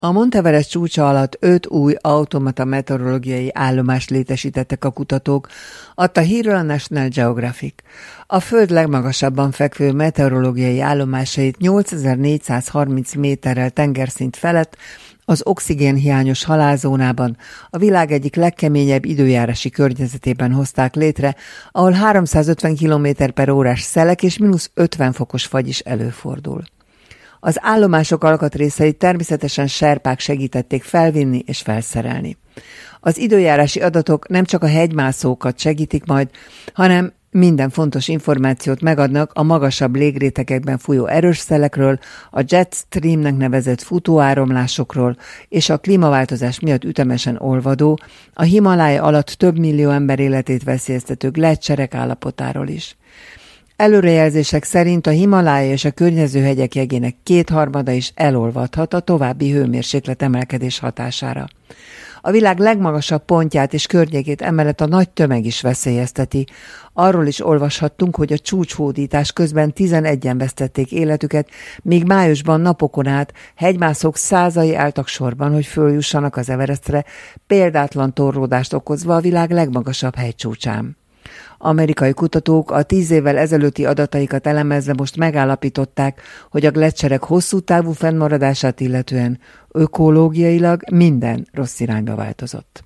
A Monteverest csúcsa alatt 5 új automata meteorológiai állomást létesítettek a kutatók, adta hírről a National Geographic. A Föld legmagasabban fekvő meteorológiai állomásait 8430 méterrel tengerszint felett, az oxigénhiányos halálzónában, a világ egyik legkeményebb időjárási környezetében hozták létre, ahol 350 km/órás szelek és -50 fokos fagy is előfordul. Az állomások alkatrészeit természetesen serpák segítették felvinni és felszerelni. Az időjárási adatok nem csak a hegymászókat segítik majd, hanem minden fontos információt megadnak a magasabb légrétegekben fújó erős szelekről, a jet streamnek nevezett futóáramlásokról és a klímaváltozás miatt ütemesen olvadó, a Himalája alatt több millió ember életét veszélyeztető gleccserek állapotáról is. Előrejelzések szerint a Himalája és a környező hegyek jegének 2/3 is elolvadhat a további hőmérséklet emelkedés hatására. A világ legmagasabb pontját és környékét emellett a nagy tömeg is veszélyezteti. Arról is olvashattunk, hogy a csúcshódítás közben 11-en vesztették életüket, míg májusban napokon át hegymászók százai álltak sorban, hogy följussanak az Everestre, példátlan torlódást okozva a világ legmagasabb hegycsúcsán. Amerikai kutatók a 10 évvel ezelőtti adataikat elemezve most megállapították, hogy a gleccserek hosszú távú fennmaradását illetően ökológiailag minden rossz irányba változott.